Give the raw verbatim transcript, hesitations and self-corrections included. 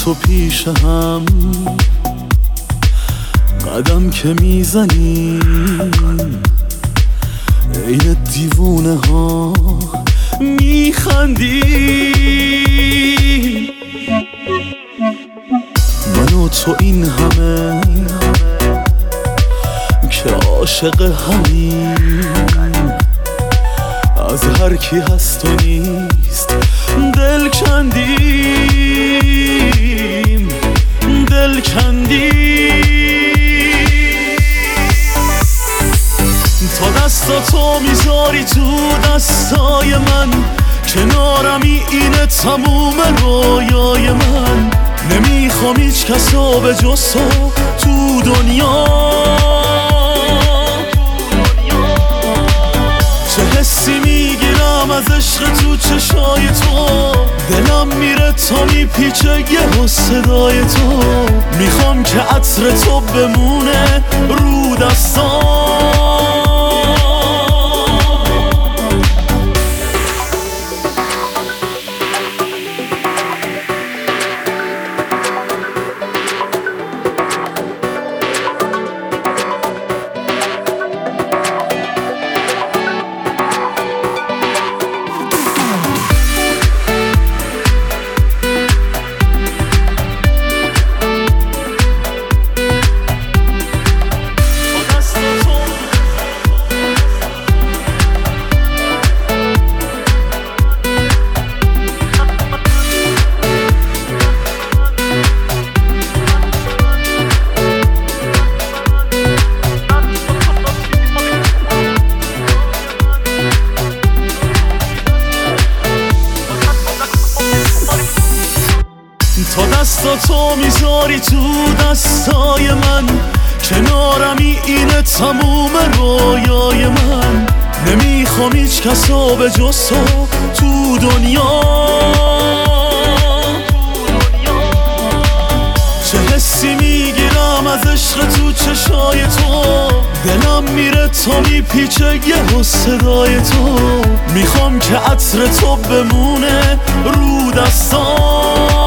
تو پیش هم قدم که میزنی عین دیوونه ها میخندی. من و تو این همه که عاشق همین، از هر کی هست و نیست دل کندیم دل کندیم. تا دستا تو میذاری تو دستای من، کنارمی اینه تموم رویای من. نمیخوام هیچ کسا به جز تو تو دنیا. چه حسی میگیرم از عشق تو چشای تو، دلم میره تا میپیچه یه صدای تو. میخوام که عطر تو بمونه رو دستام. تا دستا تو میذاری تو دستای من، کنارمی اینه تموم رویای من. نمیخوام هیچ کسا به جز تو تو دنیا. چه حسی میگیرم از عشق تو چشای تو، دلم میره تا میپیچه یه صدای تو. میخوام که عطر تو بمونه رو دستام.